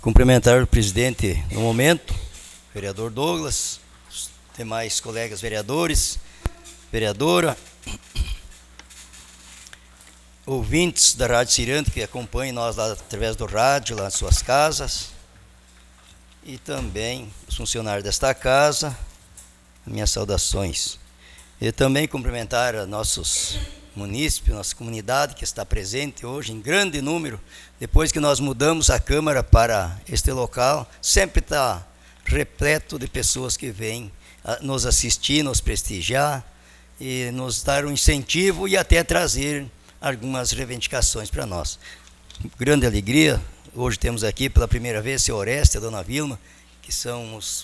Cumprimentar o presidente no momento, vereador Douglas, os demais colegas vereadores, vereadora, ouvintes da Rádio Cirante que acompanham nós lá através do rádio, lá nas suas casas, e também os funcionários desta casa, minhas saudações. E também cumprimentar nossos munícipes, nossa comunidade que está presente hoje em grande número. Depois que nós mudamos a Câmara para este local, sempre está repleto de pessoas que vêm nos assistir, nos prestigiar e nos dar um incentivo e até trazer algumas reivindicações para nós. Grande alegria, hoje temos aqui pela primeira vez o seu Oreste e a dona Vilma, que são os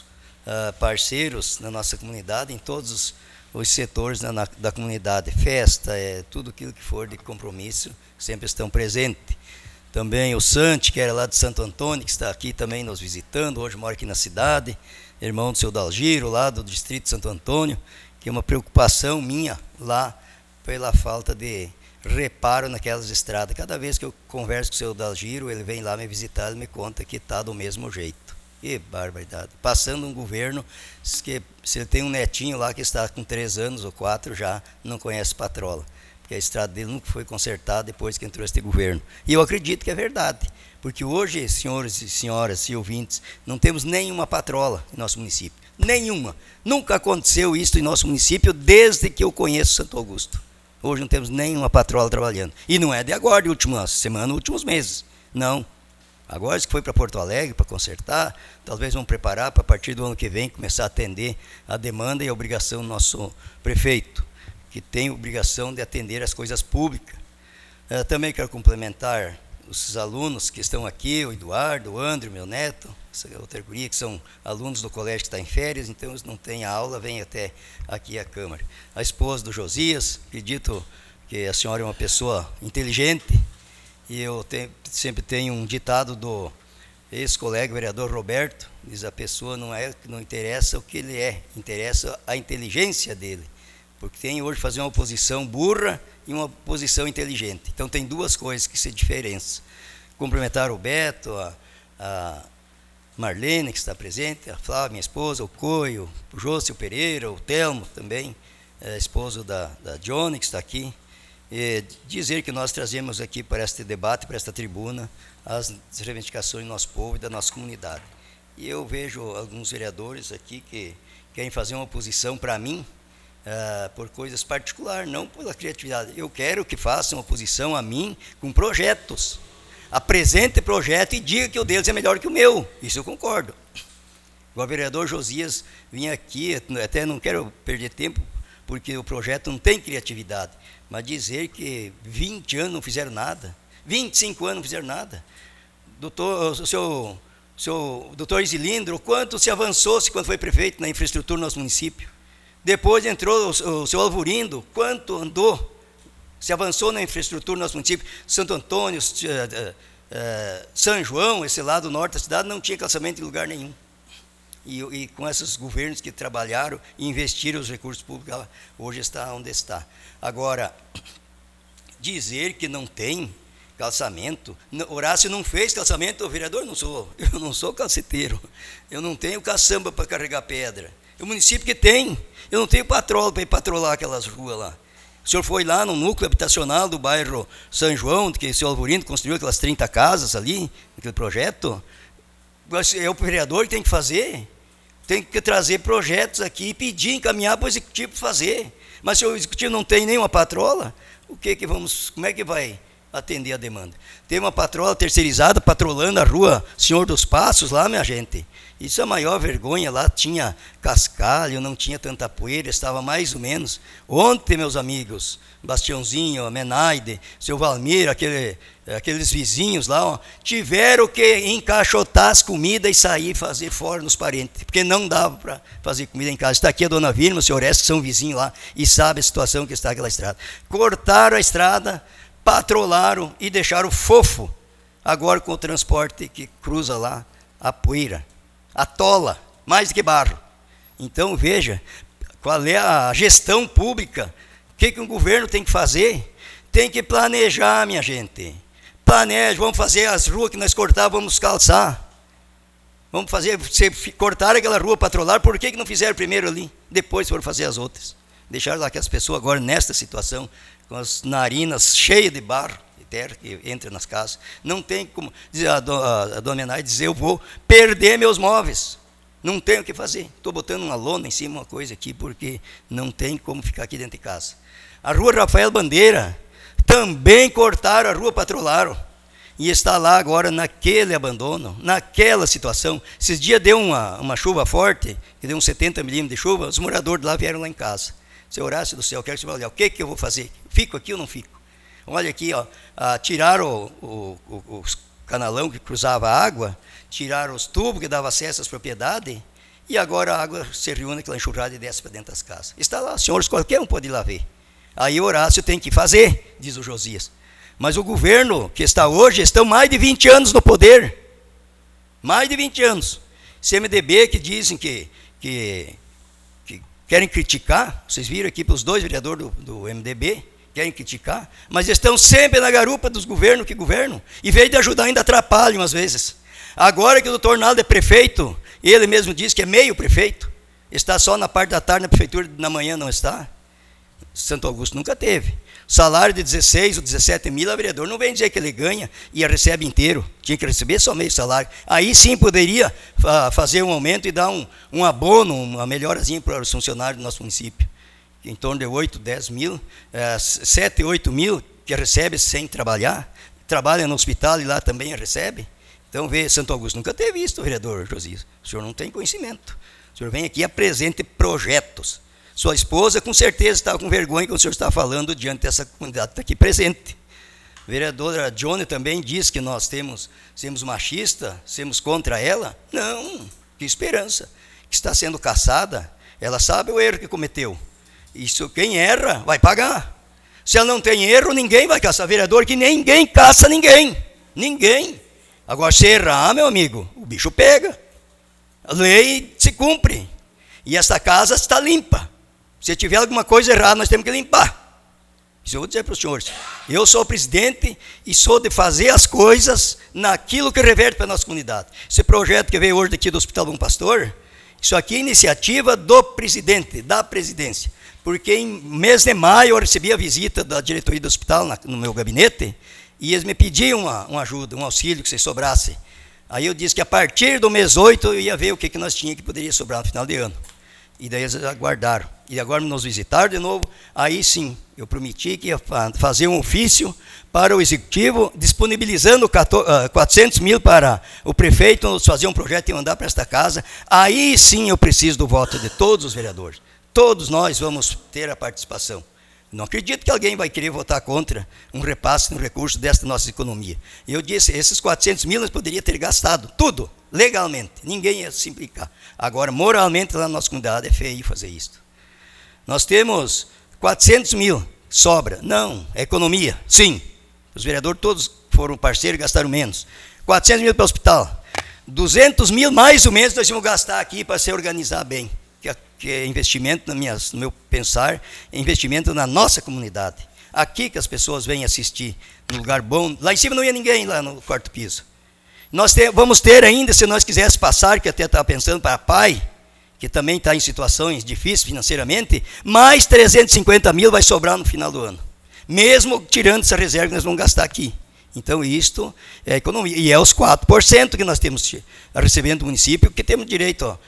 parceiros na nossa comunidade, em todos os setores da comunidade, festa, tudo aquilo que for de compromisso, sempre estão presentes. Também o Santi, que era lá de Santo Antônio, que está aqui também nos visitando, hoje mora aqui na cidade, irmão do seu Dalgiro, lá do distrito de Santo Antônio, que é uma preocupação minha lá pela falta de reparo naquelas estradas. Cada vez que eu converso com o seu Dalgiro, ele vem lá me visitar, ele me conta que está do mesmo jeito. Que barbaridade. Passando um governo, que se ele tem um netinho lá que está com 3 anos ou 4, já não conhece patrola. Porque a estrada dele nunca foi consertada depois que entrou este governo. E eu acredito que é verdade. Porque hoje, senhores e senhoras e ouvintes, não temos nenhuma patrola em nosso município. Nenhuma. Nunca aconteceu isso em nosso município desde que eu conheço Santo Augusto. Hoje não temos nenhuma patrola trabalhando. E não é de agora, de última semana, últimos meses. Não. Agora que foi para Porto Alegre para consertar, talvez vamos preparar para a partir do ano que vem começar a atender a demanda e a obrigação do nosso prefeito, que tem obrigação de atender as coisas públicas. Também quero complementar os alunos que estão aqui, o Eduardo, o André, meu neto, essa outra guria, que são alunos do colégio que está em férias, então eles não têm aula, vêm até aqui à Câmara. A esposa do Josias, acredito que a senhora é uma pessoa inteligente, e eu sempre tenho um ditado do ex-colega vereador Roberto, diz: a pessoa não interessa o que ele é, interessa a inteligência dele. Porque tem hoje fazer uma oposição burra e uma oposição inteligente. Então tem duas coisas que se diferenciam. Cumprimentar o Beto, a Marlene, que está presente, a Flávia, minha esposa, o Coio, o Jôcio Pereira, o Telmo também, esposo da Johnny, que está aqui. E dizer que nós trazemos aqui para este debate, para esta tribuna, as reivindicações do nosso povo e da nossa comunidade. E eu vejo alguns vereadores aqui que querem fazer uma oposição para mim, por coisas particulares, não pela criatividade. Eu quero que façam oposição a mim com projetos. Apresente projeto e diga que o deles é melhor que o meu. Isso eu concordo. O vereador Josias vinha aqui, até não quero perder tempo, porque o projeto não tem criatividade, mas dizer que 20 anos não fizeram nada, 25 anos não fizeram nada. O seu doutor Isilindro, quanto se avançou-se quando foi prefeito na infraestrutura do nosso município? Depois entrou o seu Alvorindo, quanto andou, se avançou na infraestrutura do nosso município. Santo Antônio, São João, esse lado norte da cidade, não tinha calçamento em lugar nenhum. E com esses governos que trabalharam e investiram os recursos públicos, ela hoje está onde está. Agora, dizer que não tem calçamento, Horácio não fez calçamento, vereador, eu não sou calceteiro, eu não tenho caçamba para carregar pedra. É o município que tem, eu não tenho patrola para ir patrolar aquelas ruas lá. O senhor foi lá no núcleo habitacional do bairro São João, que o senhor Alvorindo construiu aquelas 30 casas ali, aquele projeto. É o vereador que tem que fazer. Tem que trazer projetos aqui e pedir, encaminhar para o executivo fazer. Mas se o executivo não tem nenhuma patrola, como é que vai atender a demanda? Tem uma patrola terceirizada patrolando a rua Senhor dos Passos lá, minha gente. Isso é a maior vergonha. Lá tinha cascalho, não tinha tanta poeira, estava mais ou menos. Ontem, meus amigos, Bastiãozinho, a Menaide, seu Valmir, aqueles vizinhos lá, ó, tiveram que encaixotar as comidas e sair fazer fora nos parentes, porque não dava para fazer comida em casa. Está aqui a dona Vilma, o senhor Orestes, que são vizinhos lá e sabe a situação que está aquela estrada. Cortaram a estrada, patrolaram e deixaram fofo, agora com o transporte que cruza lá, a poeira, atola, mais do que barro. Então veja, qual é a gestão pública, o que um governo tem que fazer? Tem que planejar, minha gente. Planeja, vamos fazer as ruas que nós cortávamos, vamos calçar. Vamos fazer, cortaram aquela rua patrolar, por que não fizeram primeiro ali? Depois foram fazer as outras. Deixaram lá que as pessoas agora, nesta situação, com as narinas cheias de barro, de terra, que entra nas casas, não tem como, a dona Menai dizer, eu vou perder meus móveis. Não tenho o que fazer. Estou botando uma lona em cima, uma coisa aqui, porque não tem como ficar aqui dentro de casa. A rua Rafael Bandeira, também cortaram a rua, patrolaram. E está lá agora naquele abandono, naquela situação. Esses dias deu uma chuva forte, que deu uns 70 milímetros de chuva, os moradores de lá vieram lá em casa. Seu Horácio do céu, quero que você olhe, o que eu vou fazer? Fico aqui ou não fico? Olha aqui, ó, tiraram os canalão que cruzava a água, tiraram os tubos que davam acesso às propriedades, e agora a água se reúne, aquela enxurrada e desce para dentro das casas. Está lá, senhores, qualquer um pode ir lá ver. Aí o Horácio tem que fazer, diz o Josias. Mas o governo que está hoje, estão mais de 20 anos no poder. Mais de 20 anos. CMDB que dizem que querem criticar, vocês viram aqui pelos dois vereadores do MDB, querem criticar, mas estão sempre na garupa dos governos que governam, e veio de ajudar ainda atrapalham às vezes. Agora que o doutor Naldo é prefeito, ele mesmo diz que é meio prefeito, está só na parte da tarde na prefeitura, na manhã não está. Santo Augusto nunca teve. Salário de 16 ou 17 mil, o vereador não vem dizer que ele ganha e recebe inteiro. Tinha que receber só meio salário. Aí sim poderia fazer um aumento e dar um abono, uma melhorazinha para os funcionários do nosso município. Em torno de 8, 10 mil, 7, 8 mil que recebe sem trabalhar. Trabalha no hospital e lá também recebe. Então, vê, Santo Augusto nunca teve isso, vereador Josias. O senhor não tem conhecimento. O senhor vem aqui e apresente projetos. Sua esposa, com certeza, estava com vergonha que o senhor está falando diante dessa comunidade que está aqui presente. A vereadora Johnny também diz que nós somos machistas, somos contra ela. Não, que esperança. Que está sendo caçada, ela sabe o erro que cometeu. Isso, quem erra, vai pagar. Se ela não tem erro, ninguém vai caçar vereador, que ninguém caça ninguém. Ninguém. Agora, se errar, meu amigo, o bicho pega. A lei se cumpre. E esta casa está limpa. Se tiver alguma coisa errada, nós temos que limpar. Isso eu vou dizer para os senhores. Eu sou o presidente e sou de fazer as coisas naquilo que reverte para a nossa comunidade. Esse projeto que veio hoje daqui do Hospital Bom Pastor, isso aqui é iniciativa do presidente, da presidência. Porque em mês de maio eu recebi a visita da diretoria do hospital no meu gabinete e eles me pediam uma ajuda, um auxílio que se sobrasse. Aí eu disse que a partir do mês 8 eu ia ver o que nós tínhamos que poderia sobrar no final de ano. E daí eles aguardaram. E agora nos visitaram de novo. Aí sim, eu prometi que ia fazer um ofício para o executivo, disponibilizando 400 mil para o prefeito nos fazer um projeto e mandar para esta casa. Aí sim eu preciso do voto de todos os vereadores. Todos nós vamos ter a participação. Não acredito que alguém vai querer votar contra um repasse no recurso desta nossa economia. Eu disse, esses 400 mil nós poderíamos ter gastado tudo, legalmente. Ninguém ia se implicar. Agora, moralmente, lá na nossa comunidade é feio fazer isso. Nós temos 400 mil, sobra. Não, é economia, sim. Os vereadores todos foram parceiros e gastaram menos. 400 mil para o hospital. 200 mil mais ou menos nós vamos gastar aqui para se organizar bem. Que é investimento, no meu pensar, é investimento na nossa comunidade. Aqui que as pessoas vêm assistir, num lugar bom. Lá em cima não ia ninguém, lá no quarto piso. Nós vamos ter ainda, se nós quiséssemos passar, que até estava pensando para a PAI, que também está em situações difíceis financeiramente, mais 350 mil vai sobrar no final do ano. Mesmo tirando essa reserva que nós vamos gastar aqui. Então, isto é economia. E é os 4% que nós temos recebendo do município, que temos direito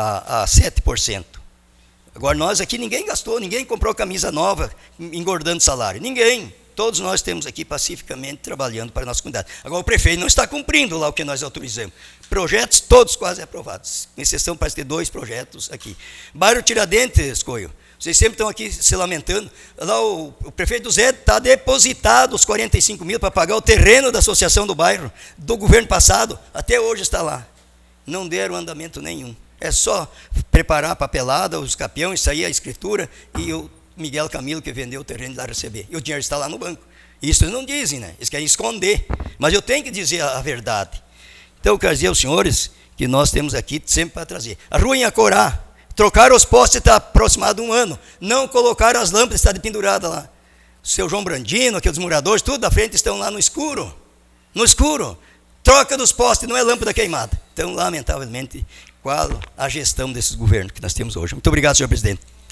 a 7%. Agora, nós aqui, ninguém gastou, ninguém comprou camisa nova, engordando salário. Ninguém. Todos nós temos aqui pacificamente trabalhando para a nossa comunidade. Agora, o prefeito não está cumprindo lá o que nós autorizamos. Projetos todos quase aprovados. Com exceção, parece ter 2 projetos aqui. Bairro Tiradentes, Coio. Vocês sempre estão aqui se lamentando. Lá o prefeito Zé está depositado os 45 mil para pagar o terreno da associação do bairro, do governo passado. Até hoje está lá. Não deram andamento nenhum. É só preparar a papelada, os capiões, sair a escritura e o Miguel Camilo que vendeu o terreno lá receber. E o dinheiro está lá no banco. Isso eles não dizem, né? Eles querem esconder. Mas eu tenho que dizer a verdade. Então, eu quero dizer aos senhores que nós temos aqui sempre para trazer. A rua em Acorá, trocaram os postes, está aproximado de 1 ano. Não colocaram as lâmpadas, está pendurada lá. O seu João Brandino, aqueles moradores, tudo da frente estão lá no escuro. No escuro. Troca dos postes, não é lâmpada queimada. Então, lamentavelmente, qual a gestão desses governos que nós temos hoje. Muito obrigado, senhor presidente.